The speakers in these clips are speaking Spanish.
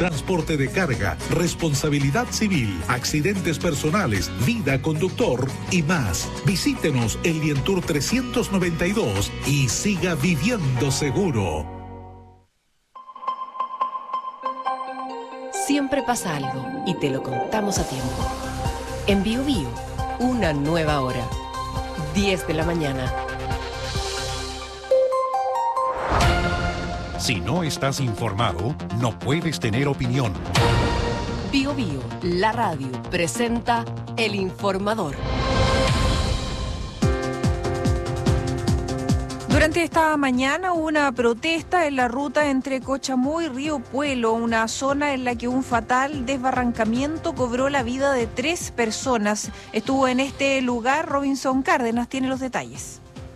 transporte de carga, responsabilidad civil, accidentes personales, vida conductor y más. Visítenos en Lientour 392 y siga viviendo seguro. Siempre pasa algo y te lo contamos a tiempo. En Bio Bio, una nueva hora. 10 de la mañana. Si no estás informado, no puedes tener opinión. Bio Bio, la radio, presenta El Informador. Durante esta mañana hubo una protesta en la ruta entre Cochamó y Río Puelo, una zona en la que un fatal desbarrancamiento cobró la vida de 3 personas. Estuvo en este lugar Robinson Cárdenas, tiene los detalles.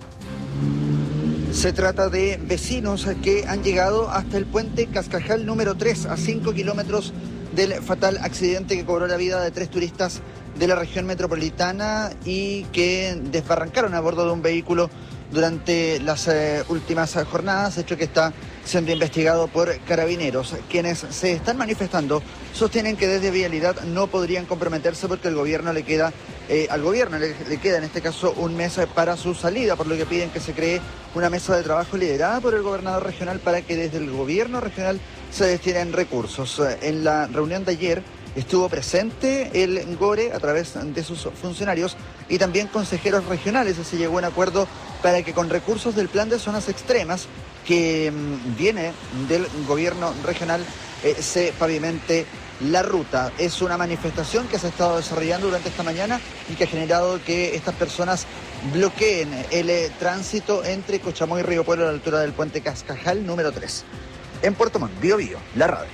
Se trata de vecinos que han llegado hasta el puente Cascajal número 3, a 5 kilómetros del fatal accidente que cobró la vida de 3 turistas de la región metropolitana y que desbarrancaron a bordo de un vehículo durante las últimas jornadas, hecho que está siendo investigado por carabineros. Quienes se están manifestando sostienen que desde Vialidad no podrían comprometerse porque al gobierno le queda en este caso un mes para su salida, por lo que piden que se cree una mesa de trabajo liderada por el gobernador regional para que desde el gobierno regional se destinen recursos. En la reunión de ayer estuvo presente el GORE a través de sus funcionarios y también consejeros regionales. Se llegó a un acuerdo para que con recursos del plan de zonas extremas que viene del gobierno regional se pavimente la ruta. Es una manifestación que se ha estado desarrollando durante esta mañana y que ha generado que estas personas bloqueen el tránsito entre Cochamó y Río Puelo a la altura del puente Cascajal número 3. En Puerto Montt, Bio Bio, la radio.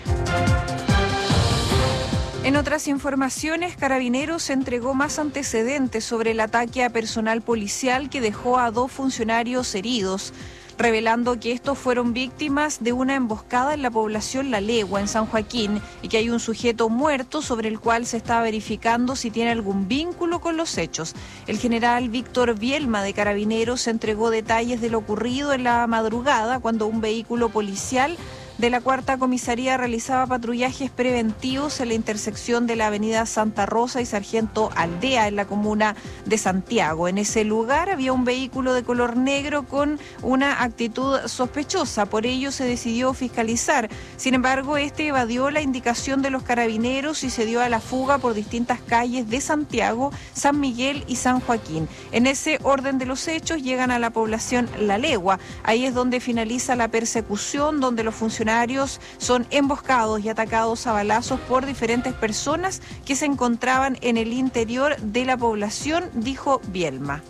En otras informaciones, Carabineros entregó más antecedentes sobre el ataque a personal policial que dejó a 2 funcionarios heridos, revelando que estos fueron víctimas de una emboscada en la población La Legua, en San Joaquín, y que hay un sujeto muerto sobre el cual se está verificando si tiene algún vínculo con los hechos. El general Víctor Bielma de Carabineros entregó detalles de lo ocurrido en la madrugada cuando un vehículo policial de la 4ª Comisaría realizaba patrullajes preventivos en la intersección de la avenida Santa Rosa y Sargento Aldea en la comuna de Santiago. En ese lugar había un vehículo de color negro con una actitud sospechosa, por ello se decidió fiscalizar. Sin embargo, este evadió la indicación de los carabineros y se dio a la fuga por distintas calles de Santiago, San Miguel y San Joaquín. En ese orden de los hechos llegan a la población La Legua. Ahí es donde finaliza la persecución, donde los funcionarios son emboscados y atacados a balazos por diferentes personas que se encontraban en el interior de la población, dijo Bielma.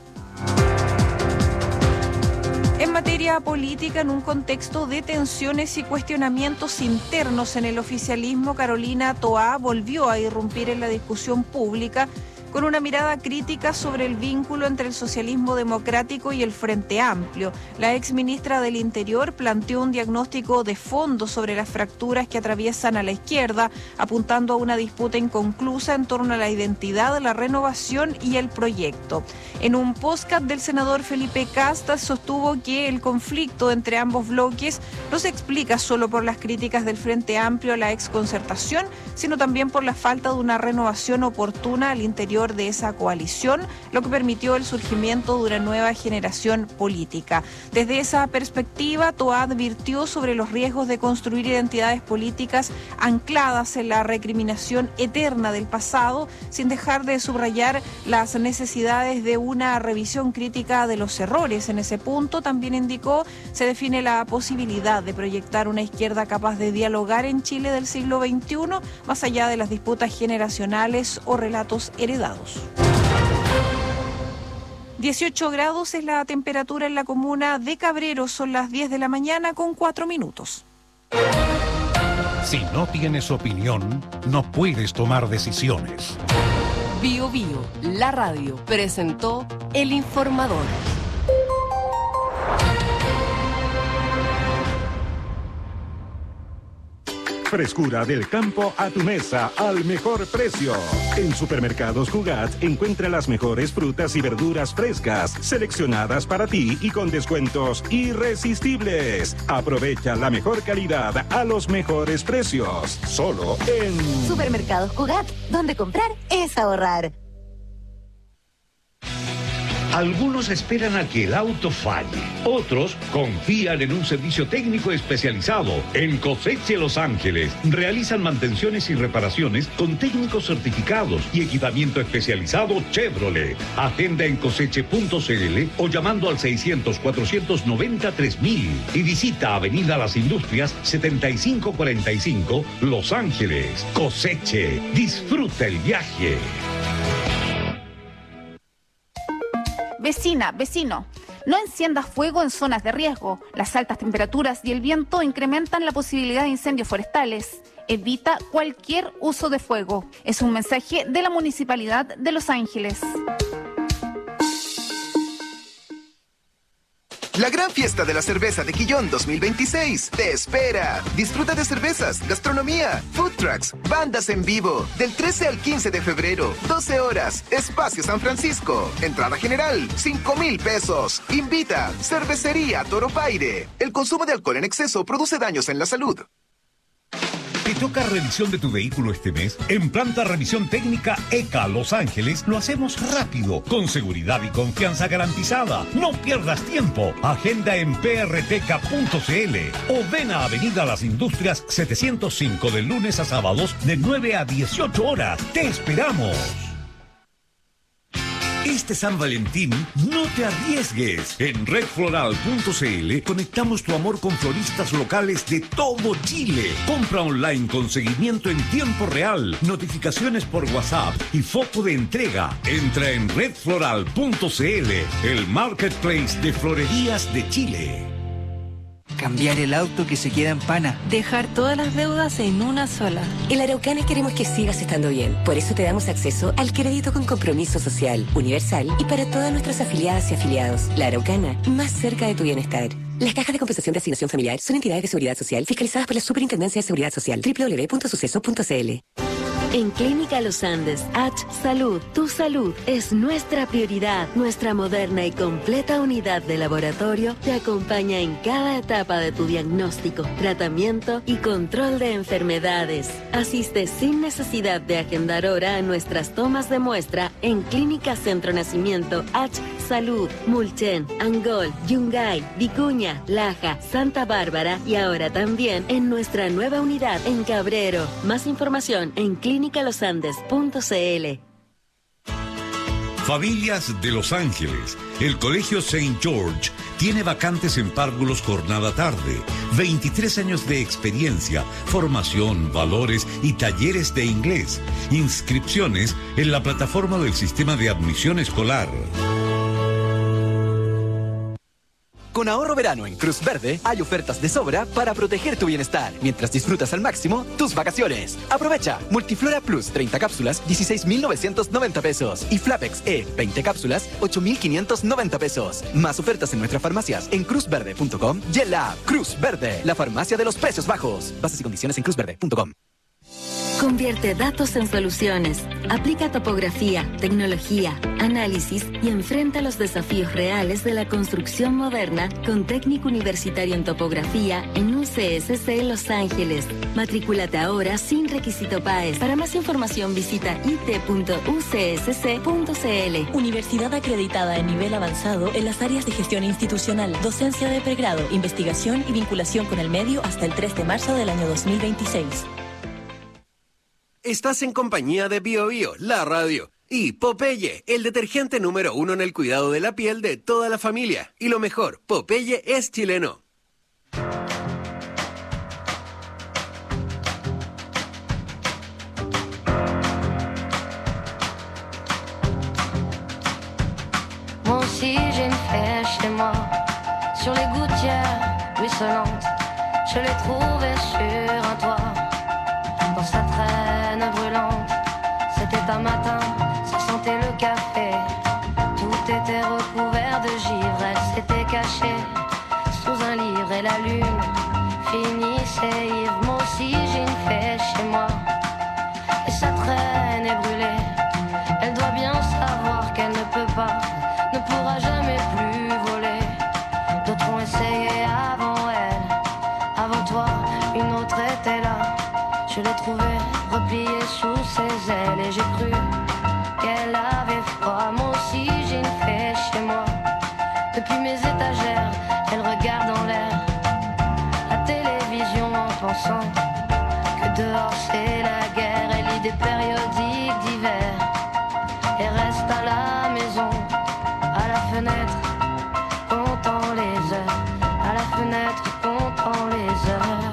En materia política, en un contexto de tensiones y cuestionamientos internos en el oficialismo, Carolina Toá volvió a irrumpir en la discusión pública con una mirada crítica sobre el vínculo entre el socialismo democrático y el Frente Amplio. La exministra del Interior planteó un diagnóstico de fondo sobre las fracturas que atraviesan a la izquierda, apuntando a una disputa inconclusa en torno a la identidad, la renovación y el proyecto. En un podcast del senador Felipe Casta sostuvo que el conflicto entre ambos bloques no se explica solo por las críticas del Frente Amplio a la exconcertación, sino también por la falta de una renovación oportuna al interior de esa coalición, lo que permitió el surgimiento de una nueva generación política. Desde esa perspectiva, Toá advirtió sobre los riesgos de construir identidades políticas ancladas en la recriminación eterna del pasado, sin dejar de subrayar las necesidades de una revisión crítica de los errores. En ese punto, también indicó, se define la posibilidad de proyectar una izquierda capaz de dialogar en Chile del siglo XXI, más allá de las disputas generacionales o relatos heredados. 18 grados es la temperatura en la comuna de Cabreros, son las 10 de la mañana con 4 minutos. Si no tienes opinión, no puedes tomar decisiones. Bio Bio, la radio, presentó El Informador. Frescura del campo a tu mesa al mejor precio. En Supermercados Cugat encuentra las mejores frutas y verduras frescas, seleccionadas para ti y con descuentos irresistibles. Aprovecha la mejor calidad a los mejores precios. Solo en Supermercados Cugat, donde comprar es ahorrar. Algunos esperan a que el auto falle. Otros confían en un servicio técnico especializado. En Coseche Los Ángeles realizan mantenciones y reparaciones con técnicos certificados y equipamiento especializado Chevrolet. Agenda en coseche.cl o llamando al 600-490-3000 y visita Avenida Las Industrias 7545 Los Ángeles. Coseche, disfruta el viaje. Vecina, vecino, no enciendas fuego en zonas de riesgo. Las altas temperaturas y el viento incrementan la posibilidad de incendios forestales. Evita cualquier uso de fuego. Es un mensaje de la Municipalidad de Los Ángeles. La gran fiesta de la cerveza de Quillón 2026 te espera. Disfruta de cervezas, gastronomía, food trucks, bandas en vivo. Del 13 al 15 de febrero, 12 horas, Espacio San Francisco. Entrada general, 5,000 pesos. Invita, Cervecería Toropaire. El consumo de alcohol en exceso produce daños en la salud. ¿Te toca revisión de tu vehículo este mes? En Planta Revisión Técnica ECA Los Ángeles lo hacemos rápido, con seguridad y confianza garantizada. No pierdas tiempo. Agenda en prtk.cl o ven a Avenida Las Industrias 705 de lunes a sábados de 9 a 18 horas. ¡Te esperamos! Este San Valentín, no te arriesgues. En redfloral.cl conectamos tu amor con floristas locales de todo Chile. Compra online con seguimiento en tiempo real, notificaciones por WhatsApp y foco de entrega. Entra en redfloral.cl, el marketplace de florerías de Chile. Cambiar el auto que se queda en pana. Dejar todas las deudas en una sola. En la Araucana queremos que sigas estando bien. Por eso te damos acceso al crédito con compromiso social, universal y para todas nuestras afiliadas y afiliados. La Araucana, más cerca de tu bienestar. Las cajas de compensación de asignación familiar son entidades de seguridad social fiscalizadas por la Superintendencia de Seguridad Social. www.suceso.cl. En Clínica Los Andes, H Salud, tu salud es nuestra prioridad. Nuestra moderna y completa unidad de laboratorio te acompaña en cada etapa de tu diagnóstico, tratamiento y control de enfermedades. Asiste sin necesidad de agendar hora a nuestras tomas de muestra en Clínica Centro Nacimiento H Salud, Mulchen, Angol, Yungay, Vicuña, Laja, Santa Bárbara y ahora también en nuestra nueva unidad en Cabrero. Más información en clinicalosandes.cl. Familias de Los Ángeles, el Colegio St. George tiene vacantes en párvulos jornada tarde, 23 años de experiencia, formación, valores y talleres de inglés. Inscripciones en la plataforma del Sistema de Admisión Escolar. Con ahorro verano en Cruz Verde hay ofertas de sobra para proteger tu bienestar mientras disfrutas al máximo tus vacaciones. Aprovecha Multiflora Plus 30 cápsulas 16.990 pesos y Flapex E 20 cápsulas 8.590 pesos. Más ofertas en nuestras farmacias en cruzverde.com y en la app Cruz Verde, la farmacia de los precios bajos. Bases y condiciones en cruzverde.com. Convierte datos en soluciones. Aplica topografía, tecnología, análisis y enfrenta los desafíos reales de la construcción moderna con técnico universitario en topografía en UCSC Los Ángeles. Matrículate ahora sin requisito PAES. Para más información visita it.ucsc.cl. Universidad acreditada en nivel avanzado en las áreas de gestión institucional, docencia de pregrado, investigación y vinculación con el medio hasta el 3 de marzo del año 2026. Estás en compañía de Bio Bio, la radio, y Popeye, el detergente número 1 en el cuidado de la piel de toda la familia. Y lo mejor, Popeye es chileno. Moi aussi j'ai une flèche chez moi, sur les gouttières ruisselantes, je l'ai trouvée sur un toit. Dans sa traîne brûlante, c'était un matin, ça sentait le café. Tout était recouvert de givre, elle s'était cachée sous un livre et la lune finissait ivre. Moi aussi j'ai une repliée sous ses ailes et j'ai cru qu'elle avait froid. Moi aussi j'ai une fée chez moi. Depuis mes étagères, elle regarde en l'air la télévision en pensant que dehors c'est la guerre. Elle lit des périodiques d'hiver et reste à la maison, à la fenêtre, comptant les heures, à la fenêtre, comptant les heures.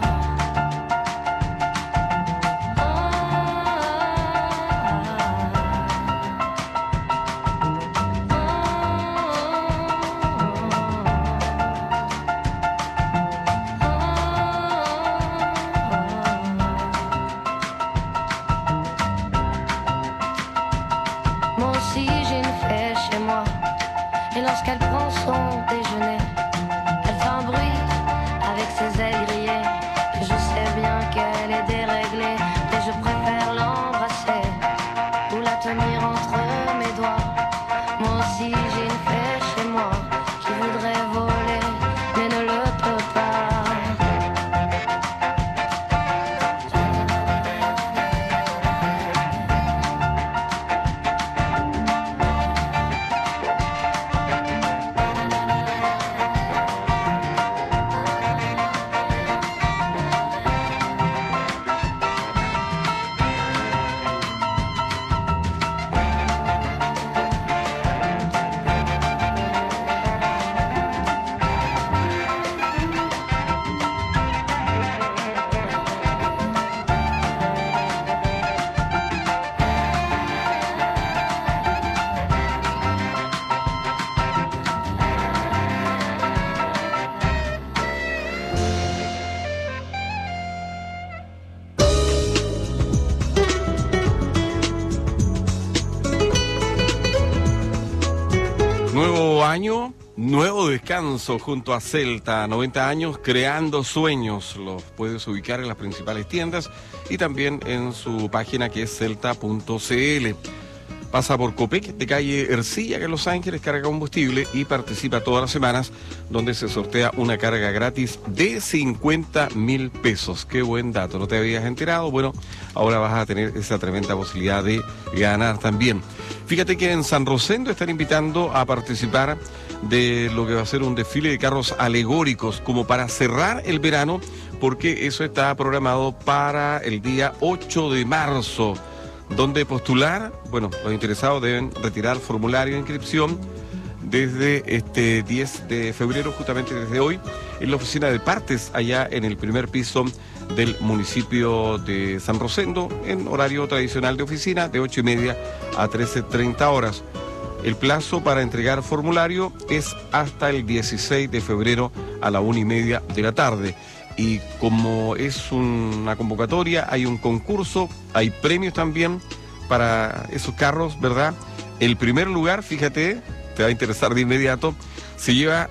Lorsqu'elle prend son déjeuner, elle fait un bruit avec ses ailes grillées. Et je sais bien qu'elle est déréglée, mais je préfère l'embrasser ou la tenir entre mes doigts. Moi aussi j'ai une fée chez moi qui voudrait voler, mais ne le peut pas. Nuevo año, nuevo descanso junto a Celta, 90 años creando sueños. Los puedes ubicar en las principales tiendas y también en su página que es celta.cl. Pasa por Copec de calle Ercilla, que en Los Ángeles, carga combustible y participa todas las semanas, donde se sortea una carga gratis de 50.000 pesos. Qué buen dato, ¿no te habías enterado? Bueno, ahora vas a tener esa tremenda posibilidad de ganar también. Fíjate que en San Rosendo están invitando a participar de lo que va a ser un desfile de carros alegóricos, como para cerrar el verano, porque eso está programado para el día 8 de marzo. ¿Dónde postular? Bueno, los interesados deben retirar formulario de inscripción desde este 10 de febrero, justamente desde hoy, en la oficina de partes, allá en el primer piso del municipio de San Rosendo, en horario tradicional de oficina, de 8:30 a 13:30 horas. El plazo para entregar formulario es hasta el 16 de febrero a la 1:30 de la tarde. Y como es una convocatoria, hay un concurso, hay premios también para esos carros, ¿verdad? El primer lugar, fíjate, te va a interesar de inmediato, se lleva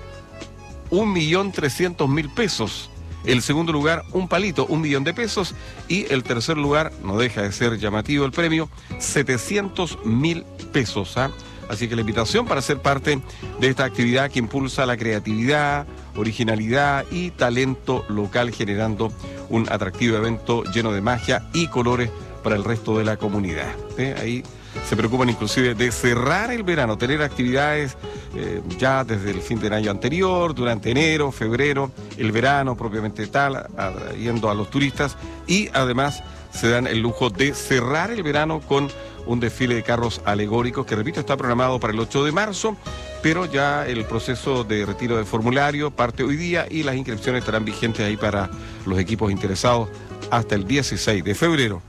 1.300.000 pesos. El segundo lugar, un palito, 1 millón de pesos. Y el tercer lugar, no deja de ser llamativo el premio, 700.000 pesos. ¿Ah? Así que la invitación para ser parte de esta actividad que impulsa la creatividad, originalidad y talento local, generando un atractivo evento lleno de magia y colores para el resto de la comunidad. Ahí se preocupan inclusive de cerrar el verano, tener actividades ya desde el fin del año anterior, durante enero, febrero, el verano propiamente tal, atrayendo a los turistas, y además se dan el lujo de cerrar el verano con un desfile de carros alegóricos que, repito, está programado para el 8 de marzo, pero ya el proceso de retiro de formulario parte hoy día y las inscripciones estarán vigentes ahí para los equipos interesados hasta el 16 de febrero.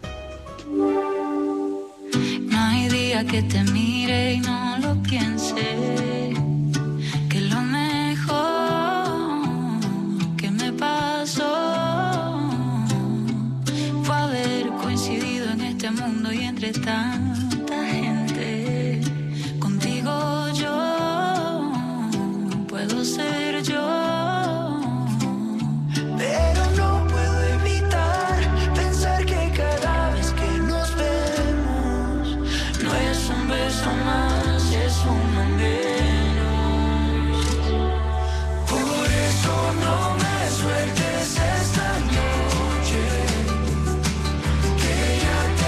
No hay día que te mire y no lo piense, que lo mejor que me pasó fue haber coincidido en este mundo y entre tanta gente. Contigo yo puedo ser yo, pero no puedo evitar pensar que cada vez que nos vemos no es un beso más, es uno menos. Por eso no me sueltes esta noche, que ya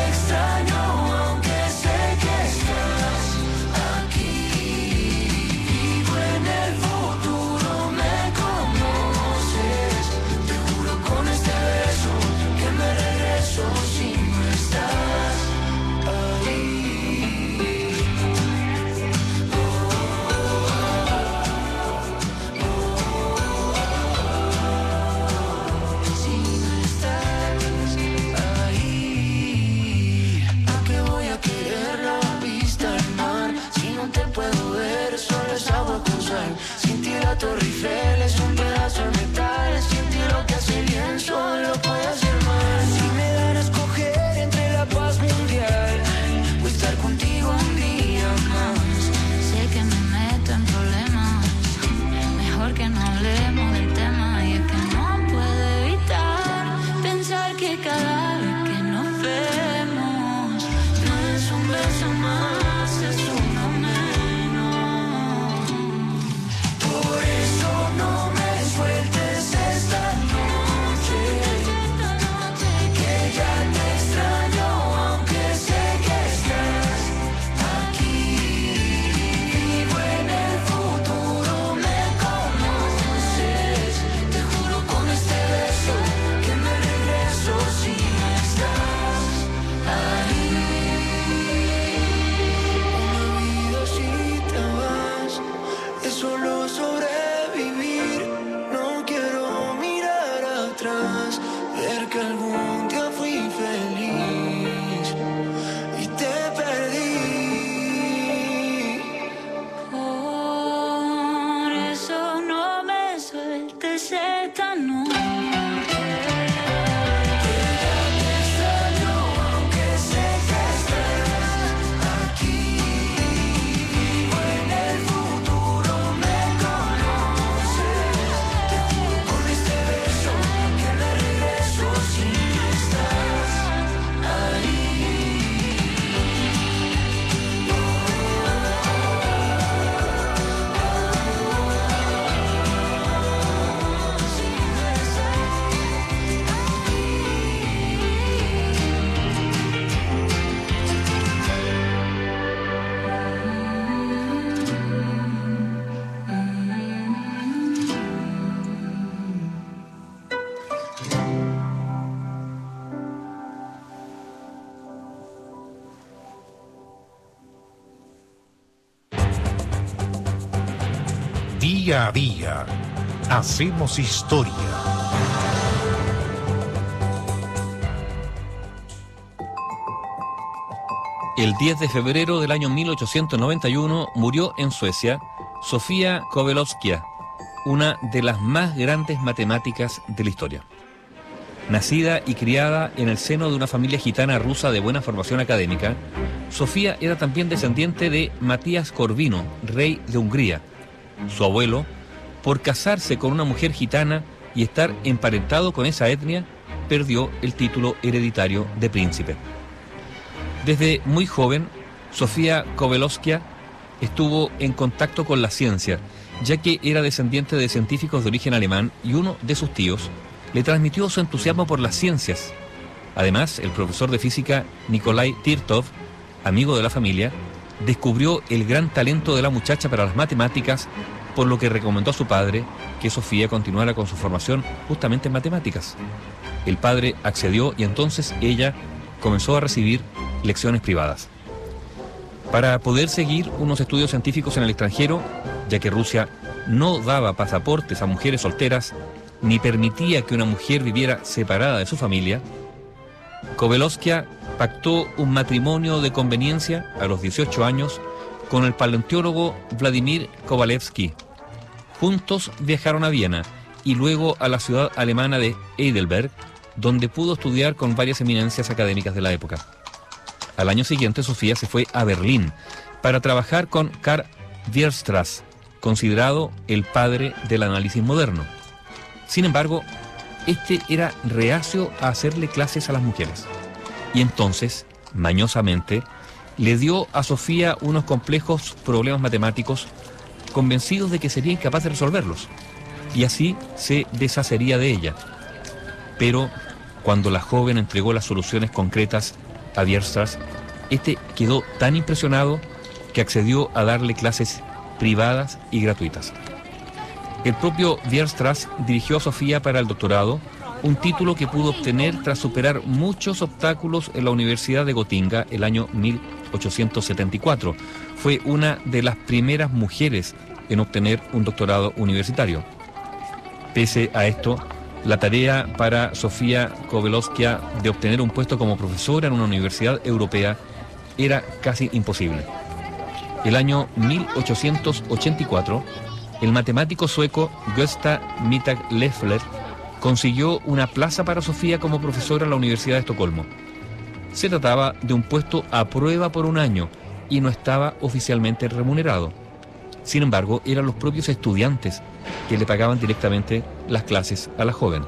Día a día hacemos historia. El 10 de febrero del año 1891 murió en Suecia Sofía Kovalevskia, una de las más grandes matemáticas de la historia. Nacida y criada en el seno de una familia gitana rusa de buena formación académica, Sofía era también descendiente de Matías Corvino, rey de Hungría. Su abuelo, por casarse con una mujer gitana y estar emparentado con esa etnia, perdió el título hereditario de príncipe. Desde muy joven, Sofía Kovalevskia estuvo en contacto con la ciencia, ya que era descendiente de científicos de origen alemán y uno de sus tíos le transmitió su entusiasmo por las ciencias. Además, el profesor de física Nikolai Tirtov, amigo de la familia, descubrió el gran talento de la muchacha para las matemáticas, por lo que recomendó a su padre que Sofía continuara con su formación justamente en matemáticas. El padre accedió y entonces ella comenzó a recibir lecciones privadas. Para poder seguir unos estudios científicos en el extranjero, ya que Rusia no daba pasaportes a mujeres solteras, ni permitía que una mujer viviera separada de su familia, Kovalevskia pactó un matrimonio de conveniencia a los 18 años con el paleontólogo Vladimir Kovalevsky. Juntos viajaron a Viena y luego a la ciudad alemana de Heidelberg, donde pudo estudiar con varias eminencias académicas de la época. Al año siguiente, Sofía se fue a Berlín para trabajar con Karl Weierstrass, considerado el padre del análisis moderno. Sin embargo, este era reacio a hacerle clases a las mujeres. Y entonces, mañosamente, le dio a Sofía unos complejos problemas matemáticos, convencidos de que sería incapaz de resolverlos, y así se deshacería de ella. Pero cuando la joven entregó las soluciones concretas a Weierstrass, este quedó tan impresionado que accedió a darle clases privadas y gratuitas. El propio Weierstrass dirigió a Sofía para el doctorado, un título que pudo obtener tras superar muchos obstáculos en la Universidad de Gotinga el año 1874. Fue una de las primeras mujeres en obtener un doctorado universitario. Pese a esto, la tarea para Sofía Kovalevskia de obtener un puesto como profesora en una universidad europea era casi imposible. El año 1884, el matemático sueco Gösta Mittag-Leffler consiguió una plaza para Sofía como profesora en la Universidad de Estocolmo. Se trataba de un puesto a prueba por un año y no estaba oficialmente remunerado. Sin embargo, eran los propios estudiantes que le pagaban directamente las clases a la joven.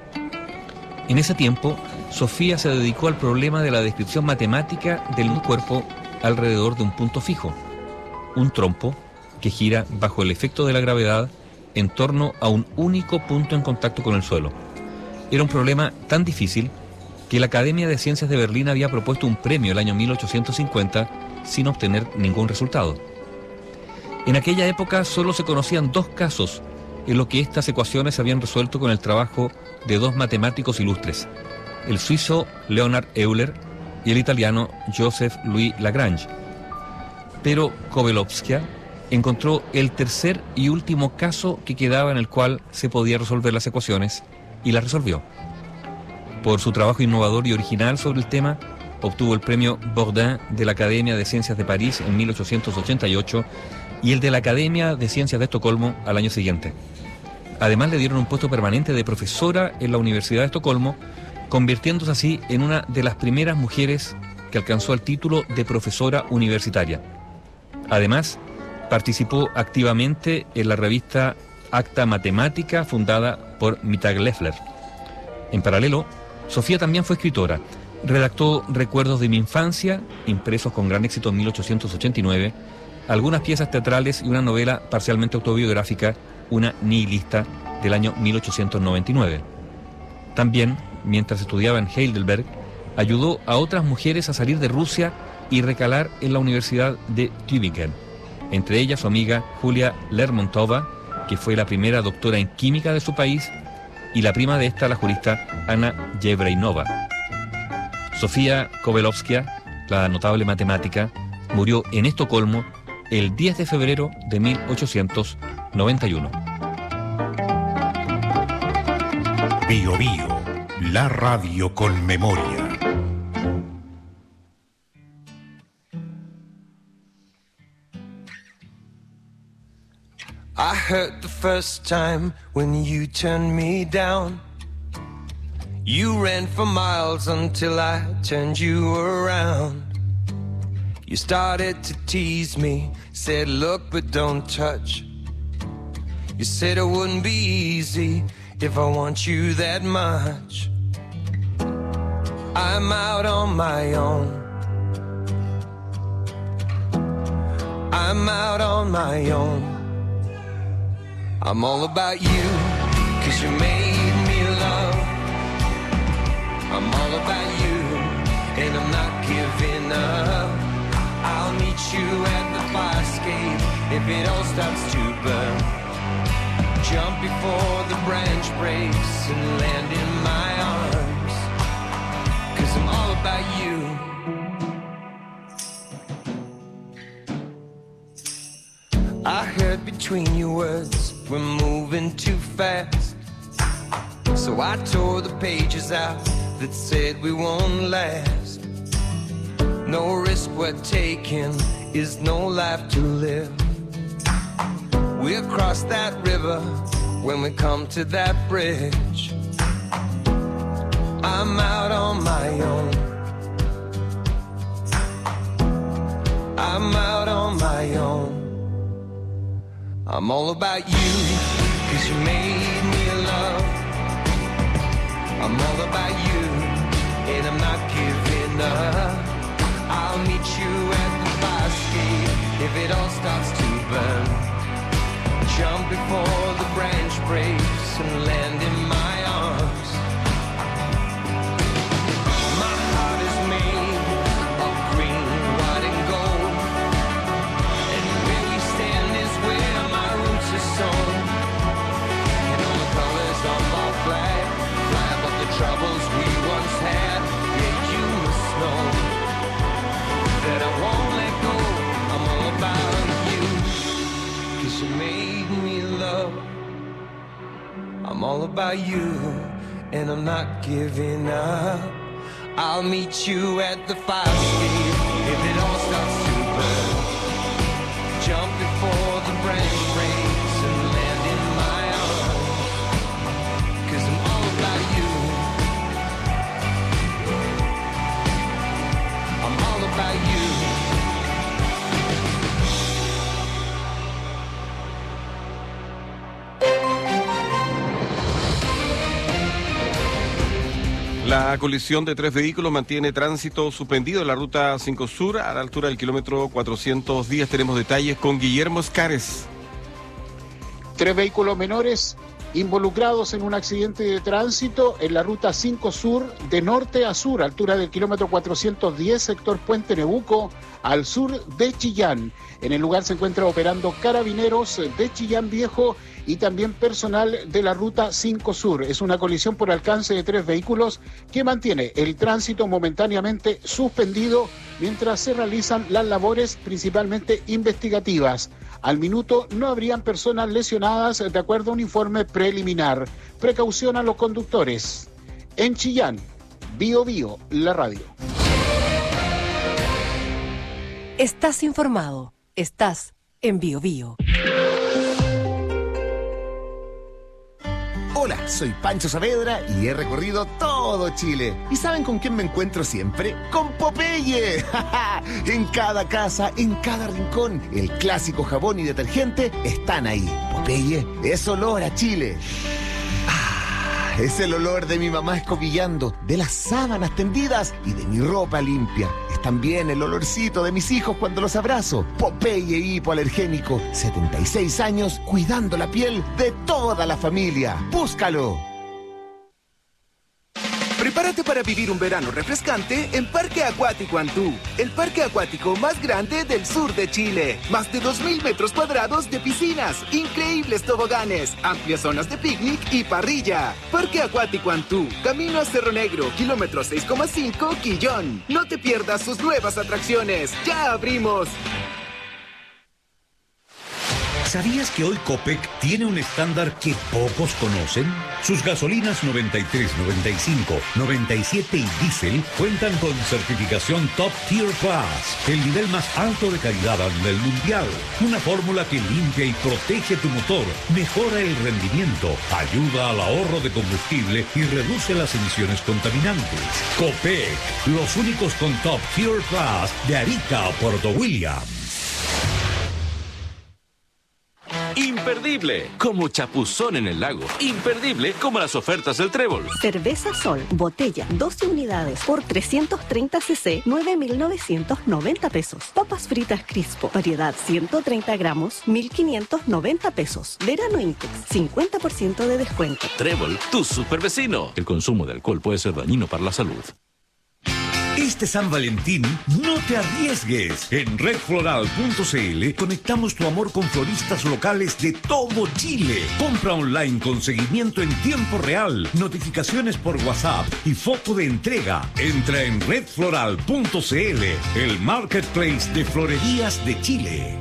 En ese tiempo, Sofía se dedicó al problema de la descripción matemática del cuerpo alrededor de un punto fijo, un trompo que gira bajo el efecto de la gravedad en torno a un único punto en contacto con el suelo. Era un problema tan difícil que la Academia de Ciencias de Berlín había propuesto un premio el año 1850 sin obtener ningún resultado. En aquella época solo se conocían 2 casos en los que estas ecuaciones se habían resuelto con el trabajo de 2 matemáticos ilustres, el suizo Leonhard Euler y el italiano Joseph Louis Lagrange. Pero Kovalevskia encontró el tercer y último caso que quedaba en el cual se podía resolver las ecuaciones y las resolvió. Por su trabajo innovador y original sobre el tema, obtuvo el premio Bourdin de la Academia de Ciencias de París en 1888 y el de la Academia de Ciencias de Estocolmo al año siguiente. Además, le dieron un puesto permanente de profesora en la Universidad de Estocolmo, convirtiéndose así en una de las primeras mujeres que alcanzó el título de profesora universitaria. Además, participó activamente en la revista Acta Matemática, fundada por Mittag-Leffler. En paralelo, Sofía también fue escritora. Redactó Recuerdos de mi infancia, impresos con gran éxito en 1889, algunas piezas teatrales y una novela parcialmente autobiográfica, Una nihilista, del año 1899. También, mientras estudiaba en Heidelberg, ayudó a otras mujeres a salir de Rusia y recalar en la Universidad de Tübingen, entre ellas su amiga Julia Lermontova, que fue la primera doctora en química de su país, y la prima de esta, la jurista Anna Jevreinova. Sofía Kovalevskia, la notable matemática, murió en Estocolmo el 10 de febrero de 1891. 91. Bio Bio, la radio con memoria. I hurt the first time when you turned me down. You ran for miles until I turned you around. You started to tease me, said look but don't touch. You said it wouldn't be easy if I want you that much. I'm out on my own. I'm out on my own. I'm all about you, 'cause you made me love. I'm all about you, and I'm not giving up. I'll meet you at the fire escape if it all starts to burn. Jump before the branch breaks and land in my arms, 'cause I'm all about you. I heard between your words we're moving too fast, so I tore the pages out that said we won't last. No risk we're taking is no life to live. We'll cross that river when we come to that bridge. I'm out on my own. I'm out on my own. I'm all about you, 'cause you made me love. I'm all about you, and I'm not giving up. I'll meet you at the fire escape if it all starts to burn. Jump before the branch breaks and land in my arms. My heart is made of green, white and gold, and where we stand is where my roots are sown. And all the colors of our flag fly above the troubles we once had. Yeah, you must know that I won't let go. I'm all about you, 'cause you made me love. I'm all about you, and I'm not giving up. I'll meet you at the fire escape if it all starts to burn. Jump before the branch breaks and land in my arms, 'cause I'm all about you. I'm all about you. La colisión de 3 vehículos mantiene tránsito suspendido en la ruta 5 Sur a la altura del kilómetro 410. Tenemos detalles con Guillermo Escares. 3 vehículos menores involucrados en un accidente de tránsito en la ruta 5 Sur de norte a sur, altura del kilómetro 410, sector Puente Nebuco, al sur de Chillán. En el lugar se encuentra operando carabineros de Chillán Viejo y también personal de la ruta 5 Sur. Es una colisión por alcance de 3 vehículos que mantiene el tránsito momentáneamente suspendido mientras se realizan las labores principalmente investigativas. Al minuto no habrían personas lesionadas de acuerdo a un informe preliminar. Precaución a los conductores. En Chillán, Bio Bio, la radio. Estás informado. Estás en Bio Bio. Hola, soy Pancho Saavedra y he recorrido todo Chile. ¿Y saben con quién me encuentro siempre? ¡Con Popeye! En cada casa, en cada rincón, el clásico jabón y detergente están ahí. Popeye es olor a Chile. Es el olor de mi mamá escobillando, de las sábanas tendidas y de mi ropa limpia. Es también el olorcito de mis hijos cuando los abrazo. Popeye hipoalergénico, 76 años cuidando la piel de toda la familia. ¡Búscalo! Prepárate para vivir un verano refrescante en Parque Acuático Antú, el parque acuático más grande del sur de Chile. Más de 2.000 metros cuadrados de piscinas, increíbles toboganes, amplias zonas de picnic y parrilla. Parque Acuático Antú, camino a Cerro Negro, kilómetro 6,5, Quillón. No te pierdas sus nuevas atracciones. ¡Ya abrimos! ¿Sabías que hoy Copec tiene un estándar que pocos conocen? Sus gasolinas 93, 95, 97 y diésel cuentan con certificación Top Tier Class, el nivel más alto de calidad a nivel mundial. Una fórmula que limpia y protege tu motor, mejora el rendimiento, ayuda al ahorro de combustible y reduce las emisiones contaminantes. Copec, los únicos con Top Tier Class de Arica a Puerto Williams. Imperdible, como chapuzón en el lago. Imperdible, como las ofertas del Trébol. Cerveza Sol, botella, 12 unidades por 330 cc, 9.990 pesos. Papas fritas Crispo, variedad 130 gramos, 1.590 pesos. Verano Intex, 50% de descuento. Trébol, tu supervecino. El consumo de alcohol puede ser dañino para la salud. Este San Valentín, no te arriesgues. En redfloral.cl conectamos tu amor con floristas locales de todo Chile. Compra online con seguimiento en tiempo real, notificaciones por WhatsApp y foto de entrega. Entra en redfloral.cl, el marketplace de florerías de Chile.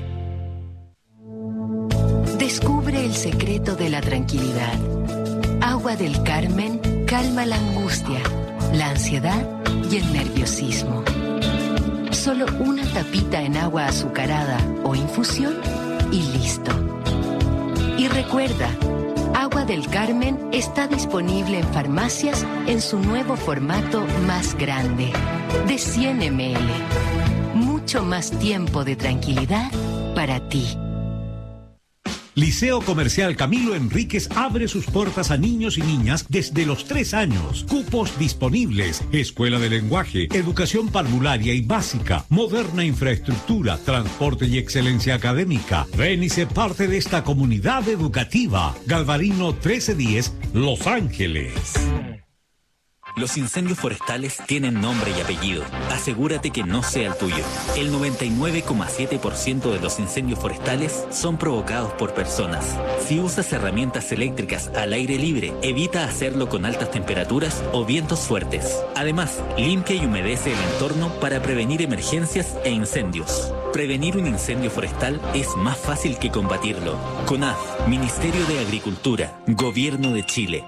Descubre el secreto de la tranquilidad. Agua del Carmen calma la angustia, la ansiedad y el nerviosismo. Solo una tapita en agua azucarada o infusión y listo. Y recuerda, Agua del Carmen está disponible en farmacias en su nuevo formato más grande, de 100 ml. Mucho más tiempo de tranquilidad para ti. Liceo Comercial Camilo Enríquez abre sus puertas a niños y niñas desde los 3 años. Cupos disponibles. Escuela de lenguaje, educación parvularia y básica, moderna infraestructura, transporte y excelencia académica. Ven y sé parte de esta comunidad educativa. Galvarino 1310, Los Ángeles. Los incendios forestales tienen nombre y apellido. Asegúrate que no sea el tuyo. El 99,7% de los incendios forestales son provocados por personas. Si usas herramientas eléctricas al aire libre, evita hacerlo con altas temperaturas o vientos fuertes. Además, limpia y humedece el entorno para prevenir emergencias e incendios. Prevenir un incendio forestal es más fácil que combatirlo. CONAF, Ministerio de Agricultura, Gobierno de Chile.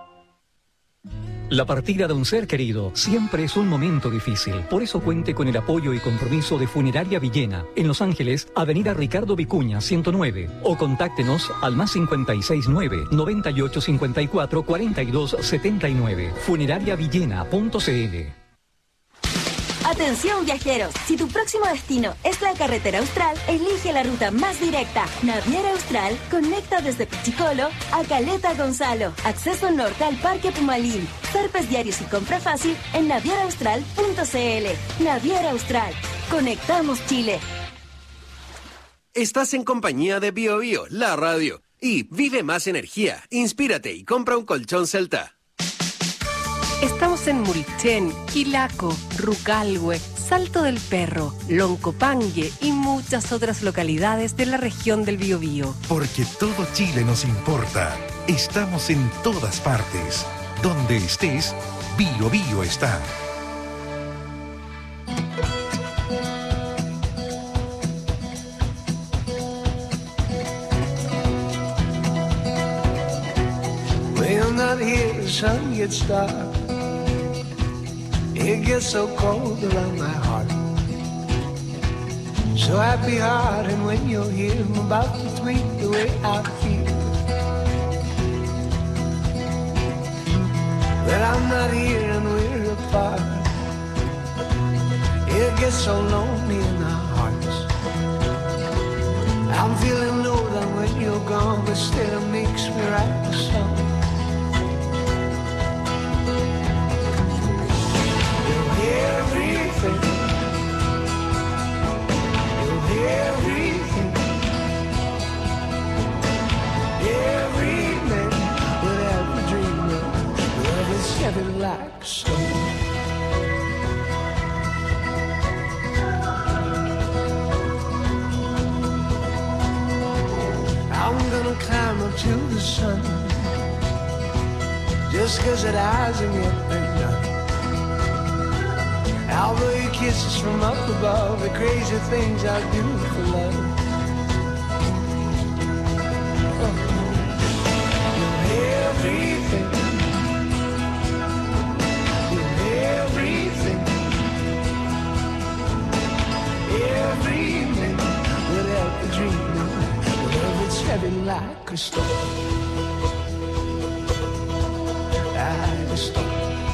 La partida de un ser querido siempre es un momento difícil. Por eso cuente con el apoyo y compromiso de Funeraria Villena, en Los Ángeles, Avenida Ricardo Vicuña, 109. O contáctenos al +569 9854 4279. Funerariavillena.cl. Atención viajeros, si tu próximo destino es la carretera austral, elige la ruta más directa. Naviera Austral conecta desde Pichicolo a Caleta Gonzalo. Acceso norte al Parque Pumalín. Zarpes diarios y compra fácil en navieraaustral.cl. Naviera Austral. Conectamos Chile. Estás en compañía de BioBio, la radio. Y vive más energía, inspírate y compra un colchón Celta. Estamos en Mulchen, Quilaco, Rucalhue, Salto del Perro, Loncopangue y muchas otras localidades de la región del Biobío. Porque todo Chile nos importa. Estamos en todas partes. Donde estés, BioBio está. Well, not here, the sun gets dark. It gets so cold around my heart. So happy heart, and when you're here, I'm about to tweet the way I feel. But I'm not here and we're apart. It gets so lonely in our hearts. I'm feeling low down when you're gone, but still it makes me write the song. Everything, everything, every man would ever dream of. Love is heavy like stone. I'm gonna climb up to the sun, just 'cause it hasn't yet been done. I'll blow you kisses from up above, the crazy things I do for love. heavy like a stone. Like a stone.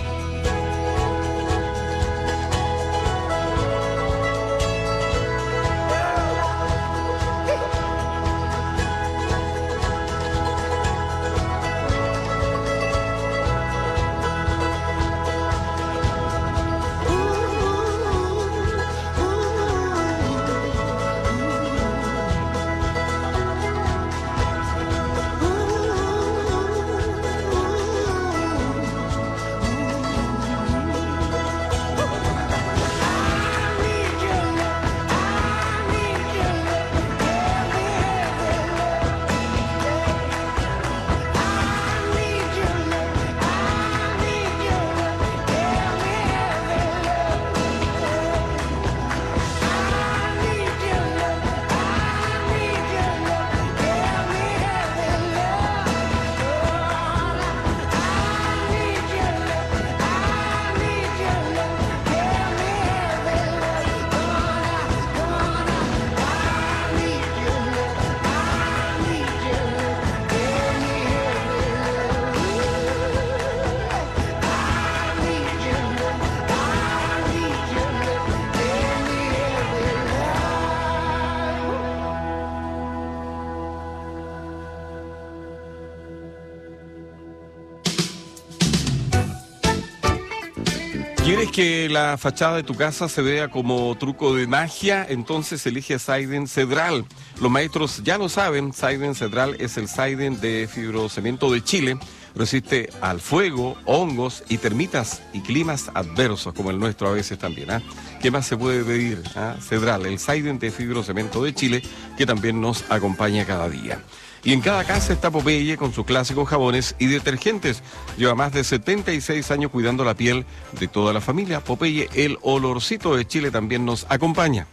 ¿Quieres que la fachada de tu casa se vea como truco de magia? Entonces elige Siding Cedral. Los maestros ya lo saben, Siding Cedral es el siding de fibrocemento de Chile. Resiste al fuego, hongos y termitas y climas adversos como el nuestro a veces también. ¿Qué más se puede pedir? Cedral, el siding de fibrocemento de Chile, que también nos acompaña cada día. Y en cada casa está Popeye con sus clásicos jabones y detergentes. Lleva más de 76 años cuidando la piel de toda la familia. Popeye, el olorcito de Chile, también nos acompaña.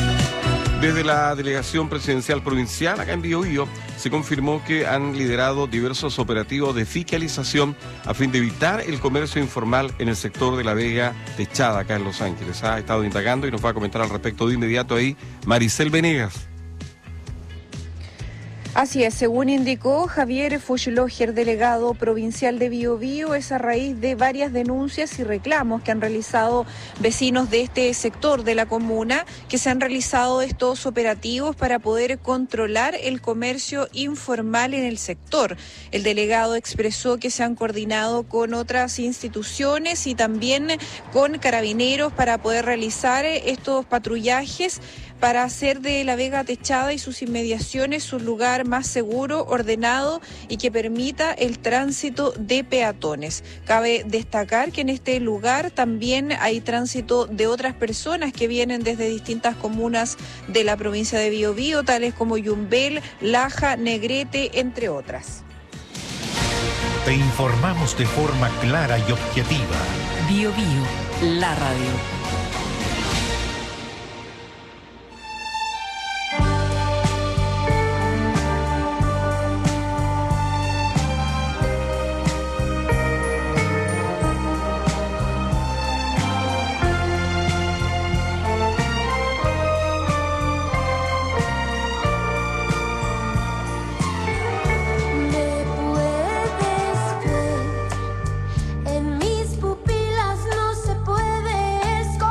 Desde la Delegación Presidencial Provincial, acá en Biobío, se confirmó que han liderado diversos operativos de fiscalización a fin de evitar el comercio informal en el sector de la Vega Techada, acá en Los Ángeles. Ha estado indagando y nos va a comentar al respecto de inmediato ahí Maricel Venegas. Así es, según indicó Javier Fuchloger, delegado provincial de Biobío, es a raíz de varias denuncias y reclamos que han realizado vecinos de este sector de la comuna, que se han realizado estos operativos para poder controlar el comercio informal en el sector. El delegado expresó que se han coordinado con otras instituciones y también con carabineros para poder realizar estos patrullajes para hacer de la Vega Techada y sus inmediaciones un lugar más seguro, ordenado y que permita el tránsito de peatones. Cabe destacar que en este lugar también hay tránsito de otras personas que vienen desde distintas comunas de la provincia de Biobío, tales como Yumbel, Laja, Negrete, entre otras. Te informamos de forma clara y objetiva. Biobío, la radio. En mis pupilas no se puede esconder.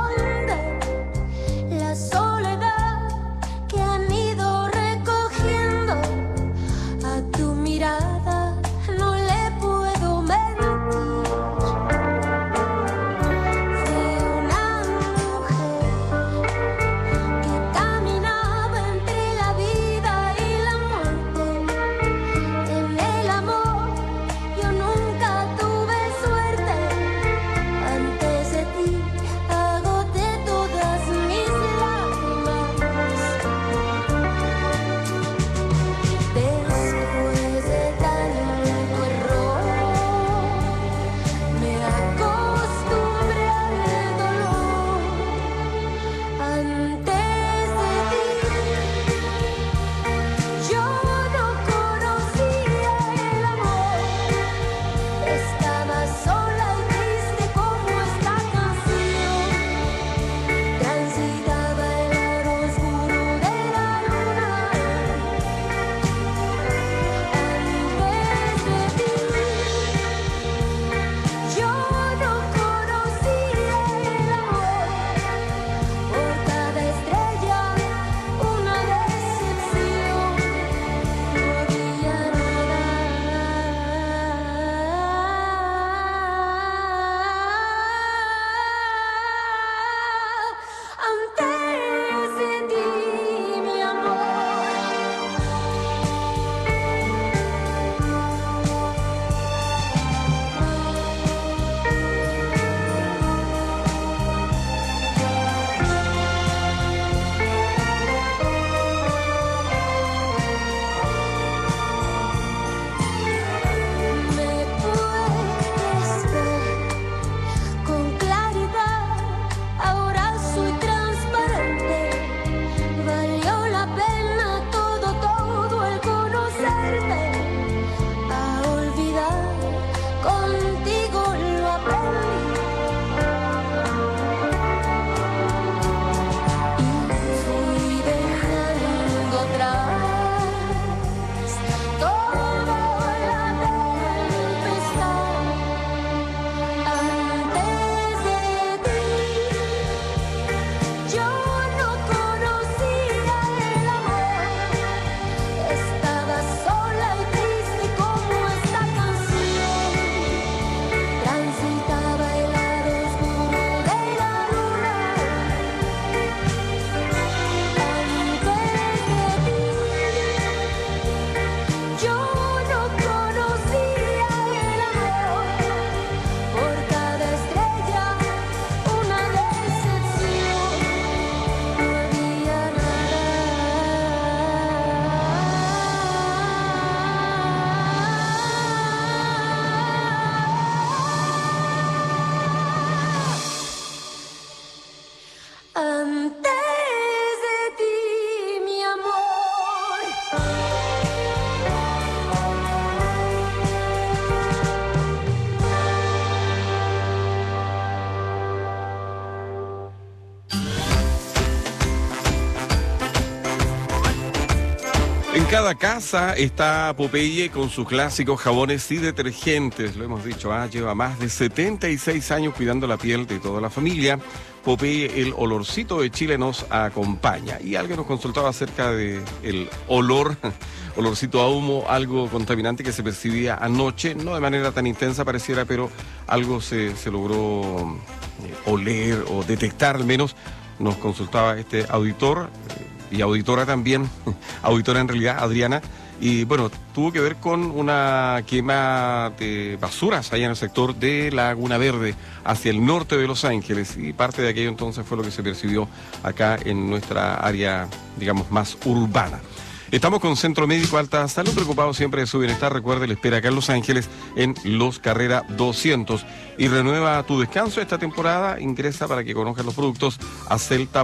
En cada casa está Popeye con sus clásicos jabones y detergentes. Lo hemos dicho, lleva más de 76 años cuidando la piel de toda la familia. Popeye, el olorcito de Chile, nos acompaña. Y alguien nos consultaba acerca del olorcito a humo, algo contaminante que se percibía anoche, no de manera tan intensa pareciera, pero algo se logró oler o detectar al menos. Nos consultaba este auditor y auditora también, auditora en realidad, Adriana, y bueno, tuvo que ver con una quema de basuras allá en el sector de Laguna Verde, hacia el norte de Los Ángeles, y parte de aquello entonces fue lo que se percibió acá en nuestra área, digamos, más urbana. Estamos con Centro Médico Alta Salud, preocupados siempre de su bienestar. Recuerde, le espera acá en Los Ángeles, en Los Carrera 200. Y renueva tu descanso esta temporada. Ingresa para que conozcas los productos a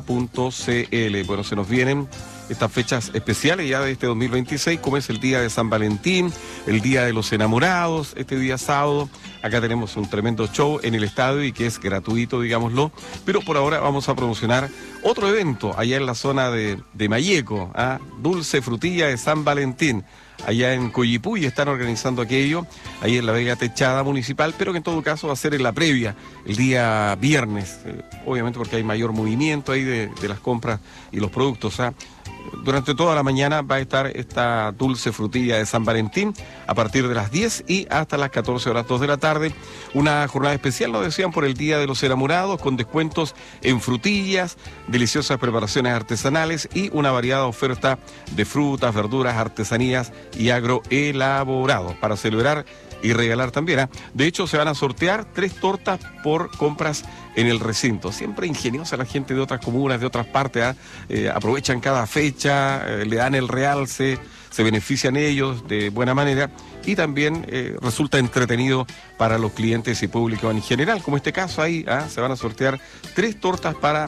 celta.cl. Bueno, se nos vienen estas fechas especiales ya de este 2026, como es el Día de San Valentín, el Día de los Enamorados, este día sábado. Acá tenemos un tremendo show en el estadio y que es gratuito, digámoslo. Pero por ahora vamos a promocionar otro evento allá en la zona de Mayeco, Dulce Frutilla de San Valentín. Allá en Coyipulli están organizando aquello, ahí en la Vega Techada Municipal, pero que en todo caso va a ser en la previa, el día viernes, obviamente porque hay mayor movimiento ahí de las compras y los productos. Durante toda la mañana va a estar esta Dulce Frutilla de San Valentín a partir de las 10 y hasta las 14 horas 2 de la tarde. Una jornada especial, lo decían, por el Día de los Enamorados, con descuentos en frutillas, deliciosas preparaciones artesanales y una variada oferta de frutas, verduras, artesanías y agroelaborados para celebrar y regalar también. De hecho, se van a sortear 3 tortas por compras en el recinto. Siempre ingeniosa la gente de otras comunas, de otras partes, aprovechan cada fecha, le dan el realce, se benefician ellos de buena manera y también resulta entretenido para los clientes y público en general. Como este caso ahí, se van a sortear 3 tortas para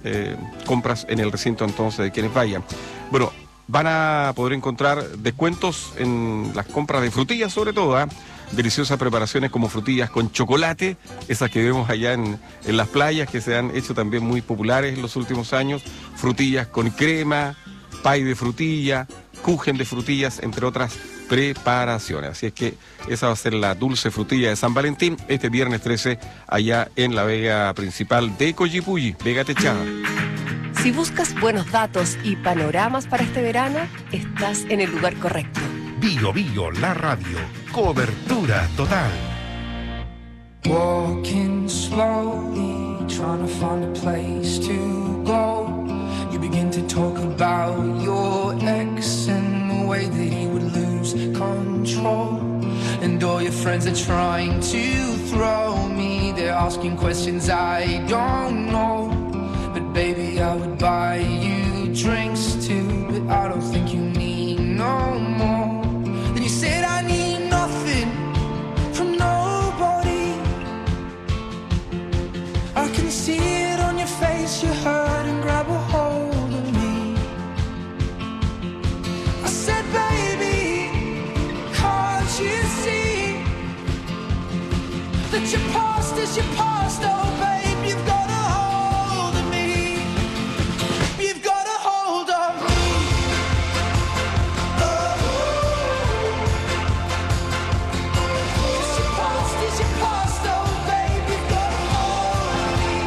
compras en el recinto entonces de quienes vayan. Bueno, van a poder encontrar descuentos en las compras de frutillas sobre todo, deliciosas preparaciones como frutillas con chocolate, esas que vemos allá en las playas, que se han hecho también muy populares en los últimos años, frutillas con crema, pay de frutilla, kuchen de frutillas, entre otras preparaciones. Así es que esa va a ser la Dulce Frutilla de San Valentín, este viernes 13, allá en la vega principal de Coyipulli, Vega Techada. Si buscas buenos datos y panoramas para este verano, estás en el lugar correcto. Bio Bio, la radio. Cobertura total. Walking slowly, trying to find a place to go. You begin to talk about your ex and the way that he would lose control. And all your friends are trying to throw me. They're asking questions I don't know. But baby, I would buy you drinks too. But I don't think you need no more. Then you said I need nothing from nobody. I can see it on your face, you hurt and grab a hold of me. I said, baby, can't you see that your past is your past? Oh babe, you've got a hold of me. You've got a hold of me. Cause your past is your past, oh babe, you've got a hold of me.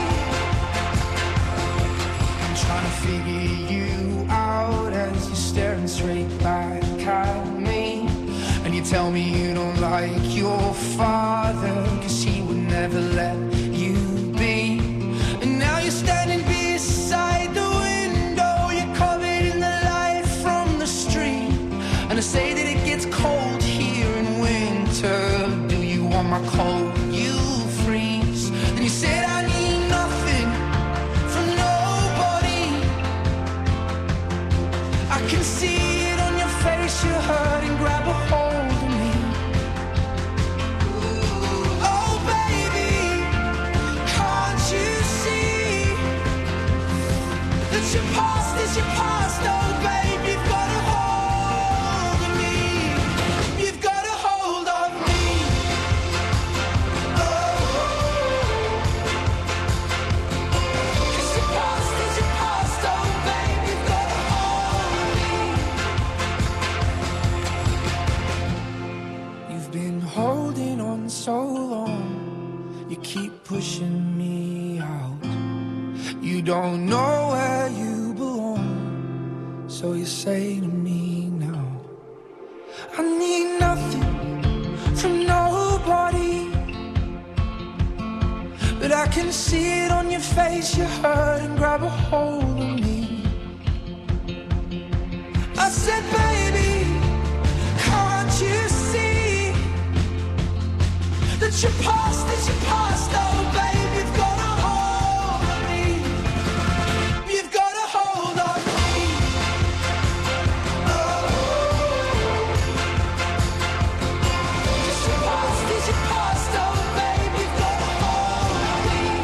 I'm trying to figure you out as you're staring straight back at me. And you tell me you don't like your father, cause he would never let you be. And now you're standing beside the window, you're covered in the light from the street. And I say that it gets cold here in winter. Do you want my coat? You freeze. Then you said I need nothing from nobody. I can see it on your face, you're hurting, grab a hold of me. Oh baby, can't you see that your past is your past? Oh babe, you've got a hold of me. You've got a hold of me. Cause your past is your past, oh babe, you've got a hold of me. where you belong. So you say to me now, I need nothing from nobody, but I can see it on your face. You hurt and grab a hold of me. I said, baby, can't you see that you're past, oh babe, you've got a hold on me. You've got a hold on me. Oh. It's your past, oh babe, you've got a hold on me.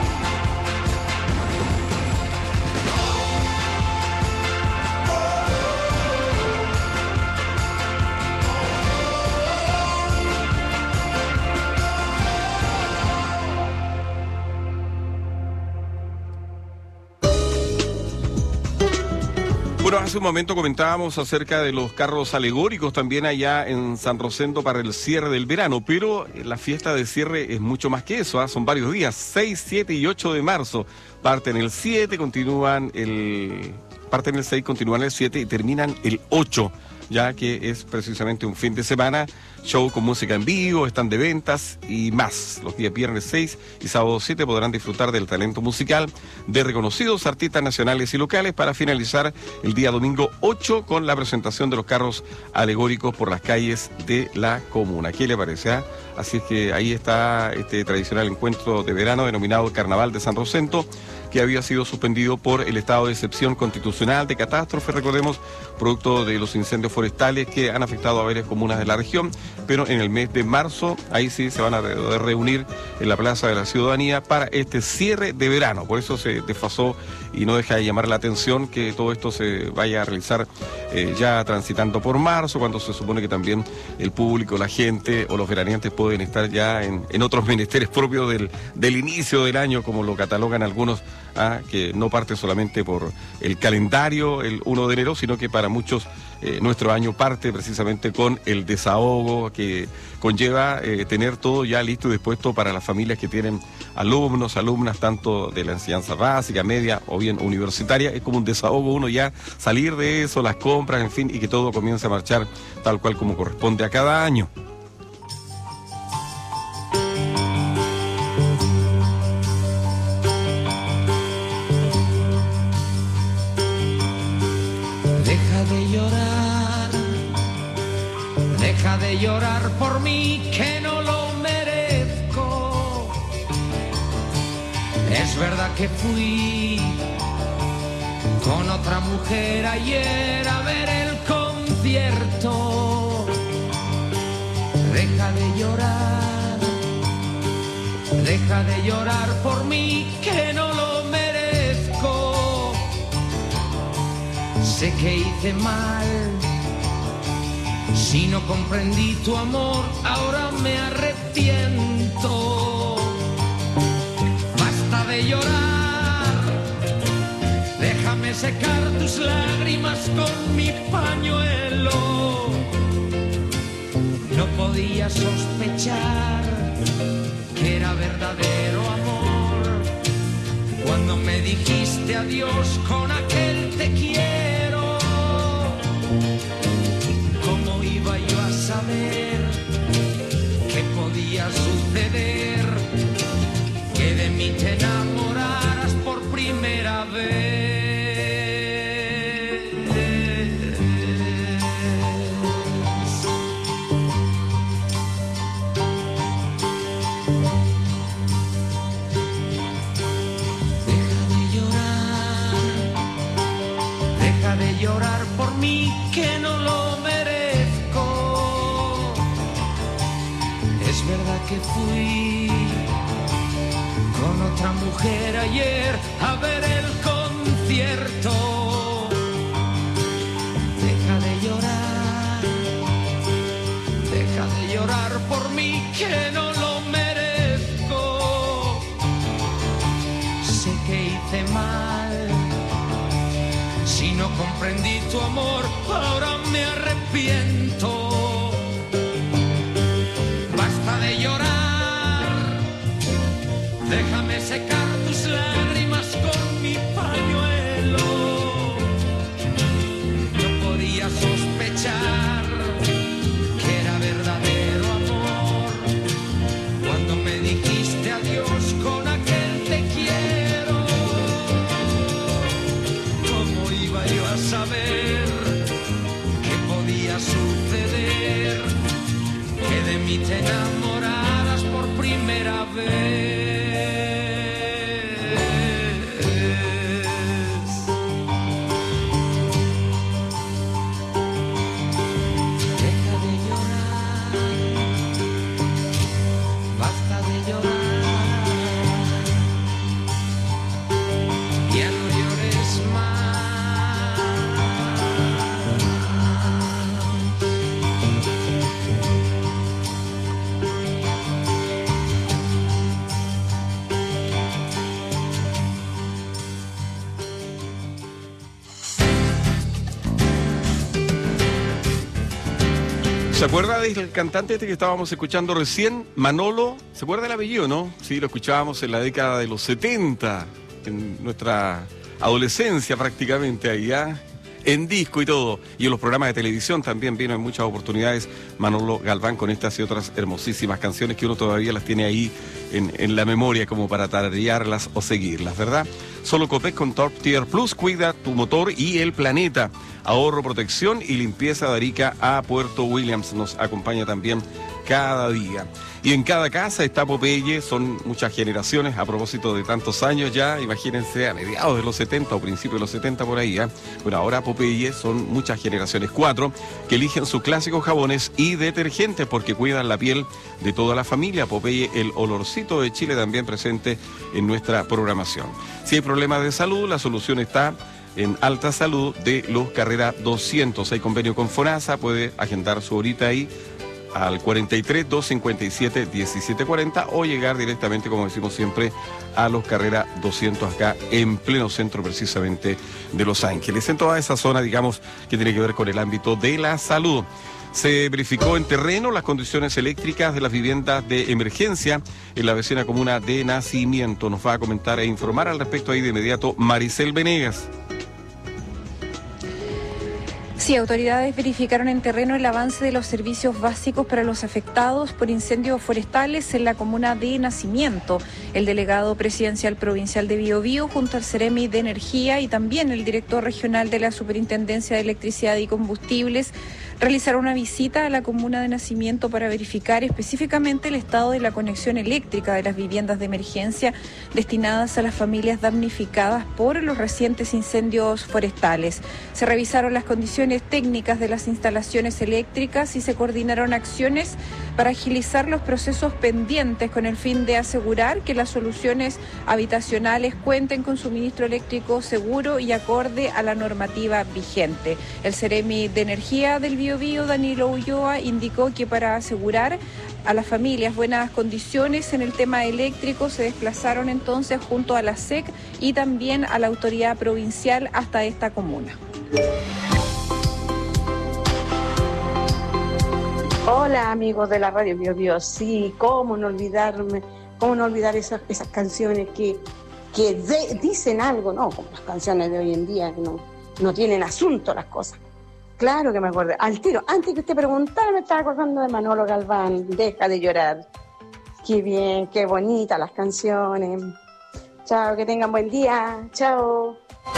Bueno, hace un momento comentábamos acerca de los carros alegóricos también allá en San Rosendo para el cierre del verano, pero la fiesta de cierre es mucho más que eso, son varios días, 6, 7 y 8 de marzo. Parten el 7, parten el 6, continúan el 7 y terminan el 8, ya que es precisamente un fin de semana, show con música en vivo, stand de ventas y más. Los días viernes 6 y sábado 7 podrán disfrutar del talento musical de reconocidos artistas nacionales y locales para finalizar el día domingo 8 con la presentación de los carros alegóricos por las calles de la comuna. ¿Qué le parece? Así es que ahí está este tradicional encuentro de verano denominado Carnaval de San Rosendo, que había sido suspendido por el estado de excepción constitucional de catástrofe, recordemos, producto de los incendios forestales que han afectado a varias comunas de la región, pero en el mes de marzo, ahí sí se van a reunir en la Plaza de la Ciudadanía para este cierre de verano. Por eso se desfasó y no deja de llamar la atención que todo esto se vaya a realizar ya transitando por marzo, cuando se supone que también el público, la gente o los veraneantes pueden estar ya en otros menesteres propios del inicio del año, como lo catalogan algunos, que no parte solamente por el calendario el 1 de enero, sino que para muchos nuestro año parte precisamente con el desahogo que conlleva tener todo ya listo y dispuesto para las familias que tienen alumnos, alumnas, tanto de la enseñanza básica, media o bien universitaria. Es como un desahogo uno ya salir de eso, las compras, en fin, y que todo comience a marchar tal cual como corresponde a cada año. Deja de llorar por mí, que no lo merezco. Es verdad que fui con otra mujer ayer a ver el concierto. Deja de llorar por mí, que no lo merezco. Sé que hice mal, si no comprendí tu amor, ahora me arrepiento. Basta de llorar, déjame secar tus lágrimas con mi pañuelo. No podía sospechar que era verdadero amor cuando me dijiste adiós con aquel te quiero. ¿Cómo iba yo a saber que podía suceder que de mí te enamoraras por primera vez? Deja de llorar por mí, que no lo merezco. Es verdad que fui con otra mujer ayer a ver el concierto. Deja de llorar por mí, que no lo merezco. Sé que hice mal, si no comprendí tu amor, ahora me arrepiento. Basta de llorar, déjame secar tus lágrimas con mi pañuelo. para saber qué podía suceder, que de mí te enamoraras por primera vez. Deja de llorar, basta de llorar, ya no llores más. ¿Se acuerda del cantante este que estábamos escuchando recién? Manolo, ¿se acuerda del apellido, no? Sí, lo escuchábamos en la década de los 70, en nuestra adolescencia prácticamente allá, en disco y todo. Y en los programas de televisión también vino en muchas oportunidades Manolo Galván con estas y otras hermosísimas canciones que uno todavía las tiene ahí en la memoria como para tararearlas o seguirlas, ¿verdad? Solo Copec con Top Tier Plus cuida tu motor y el planeta. Ahorro, protección y limpieza de Arica a Puerto Williams nos acompaña también cada día. Y en cada casa está Popeye, son muchas generaciones, a propósito de tantos años ya, imagínense a mediados de los 70 o principios de los 70 por ahí, ¿eh? Bueno, ahora Popeye son muchas generaciones, 4, que eligen sus clásicos jabones y detergentes porque cuidan la piel de toda la familia. Popeye, el olorcito de Chile también presente en nuestra programación. Si hay problemas de salud, la solución está en Alta Salud de Los Carrera 200. Hay convenio con FONASA, puede agendar su horita ahí al 43 257 1740 o llegar directamente, como decimos siempre, a Los Carrera 200 acá en pleno centro precisamente de Los Ángeles, en toda esa zona, digamos, que tiene que ver con el ámbito de la salud. Se verificó en terreno las condiciones eléctricas de las viviendas de emergencia en la vecina comuna de Nacimiento. Nos va a comentar e informar al respecto ahí de inmediato Maricel Venegas. Sí, autoridades verificaron en terreno el avance de los servicios básicos para los afectados por incendios forestales en la comuna de Nacimiento. El delegado presidencial provincial de Biobío, junto al Ceremi de Energía y también el director regional de la Superintendencia de Electricidad y Combustibles, realizaron una visita a la comuna de Nacimiento para verificar específicamente el estado de la conexión eléctrica de las viviendas de emergencia destinadas a las familias damnificadas por los recientes incendios forestales. Se revisaron las condiciones técnicas de las instalaciones eléctricas y se coordinaron acciones para agilizar los procesos pendientes con el fin de asegurar que las soluciones habitacionales cuenten con suministro eléctrico seguro y acorde a la normativa vigente. El Ceremi de Energía del Biobío, Danilo Ulloa, indicó que para asegurar a las familias buenas condiciones en el tema eléctrico se desplazaron entonces junto a la SEC y también a la autoridad provincial hasta esta comuna. Hola amigos de la radio Biobío, sí, cómo no olvidar esas canciones que dicen algo, ¿no? Como las canciones de hoy en día, que no tienen asunto las cosas. Claro que me acuerdo, al tiro, antes que usted preguntara me estaba acordando de Manolo Galván, Deja de llorar. Qué bien, qué bonitas las canciones. Chao, que tengan buen día, chao.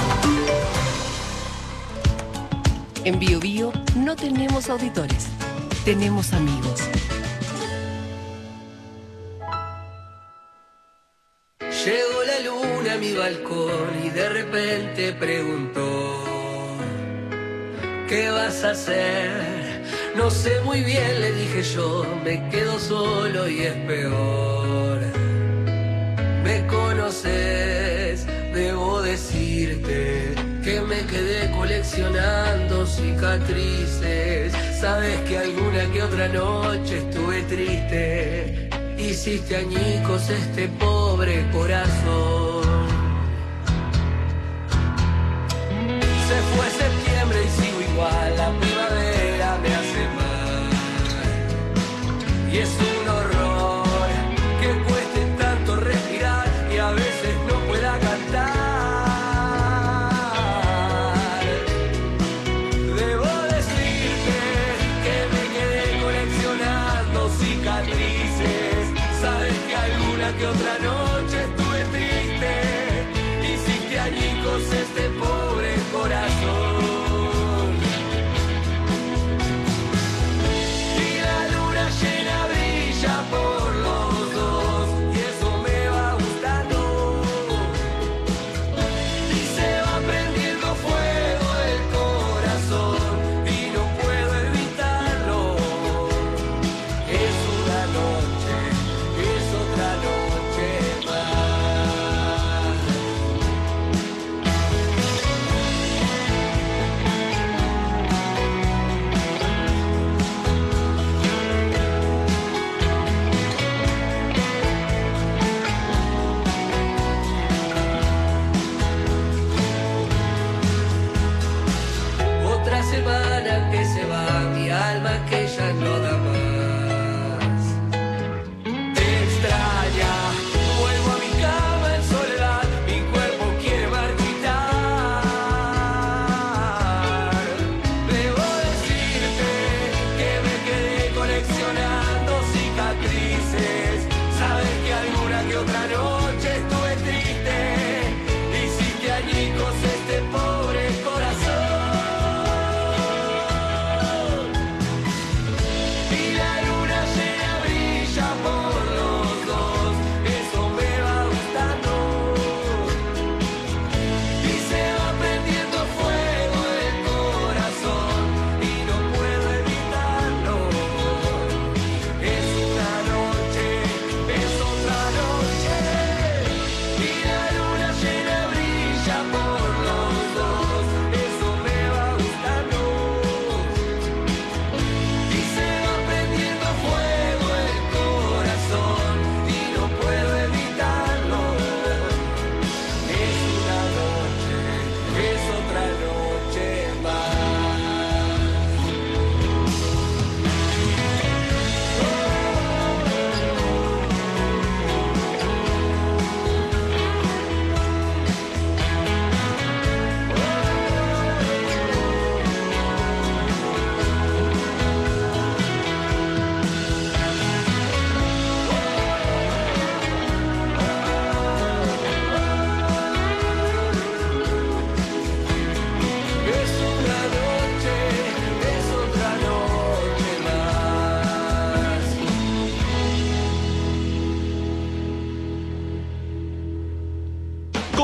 En Biobío no tenemos auditores, tenemos amigos. Llegó la luna a mi balcón y de repente preguntó: ¿qué vas a hacer? No sé muy bien, le dije yo, me quedo solo y es peor. Me conoces, debo decirte que me quedé coleccionando cicatrices. Sabes que alguna que otra noche estuve triste. Hiciste añicos este pobre corazón. Se fue septiembre y sigo igual, la primavera me hace mal. Y es un horror que cueste tanto respirar y a veces no pueda cantar. Debo decirte que me quedé coleccionando cicatrices. Sabes que alguna que otra noche estuve triste.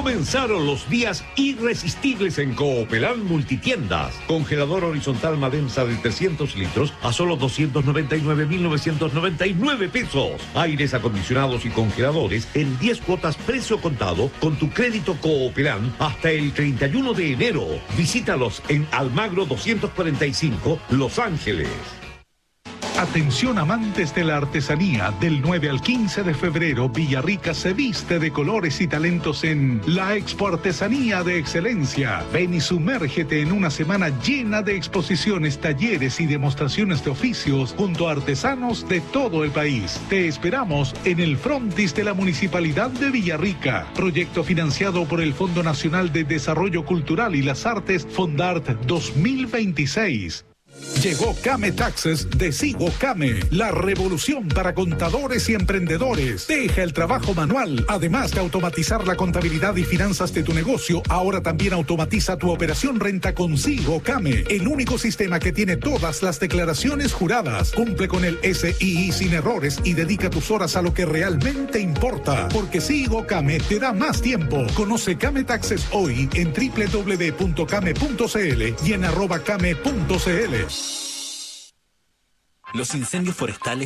Comenzaron los días irresistibles en Coopelán Multitiendas. Congelador horizontal Madensa de 300 litros a solo 299.999 pesos. Aires acondicionados y congeladores en 10 cuotas precio contado con tu crédito Coopelán hasta el 31 de enero. Visítalos en Almagro 245, Los Ángeles. Atención amantes de la artesanía, del 9 al 15 de febrero, Villarrica se viste de colores y talentos en la Expo Artesanía de Excelencia. Ven y sumérgete en una semana llena de exposiciones, talleres y demostraciones de oficios junto a artesanos de todo el país. Te esperamos en el frontis de la Municipalidad de Villarrica. Proyecto financiado por el Fondo Nacional de Desarrollo Cultural y las Artes, Fondart 2026. Llegó Came Taxes de Sigo Came, la revolución para contadores y emprendedores. Deja el trabajo manual. Además de automatizar la contabilidad y finanzas de tu negocio, ahora también automatiza tu operación renta con Sigo Came, el único sistema que tiene todas las declaraciones juradas. Cumple con el SII sin errores y dedica tus horas a lo que realmente importa, porque Sigo Came te da más tiempo. Conoce Came Taxes hoy en www.came.cl y en @came.cl. Los incendios forestales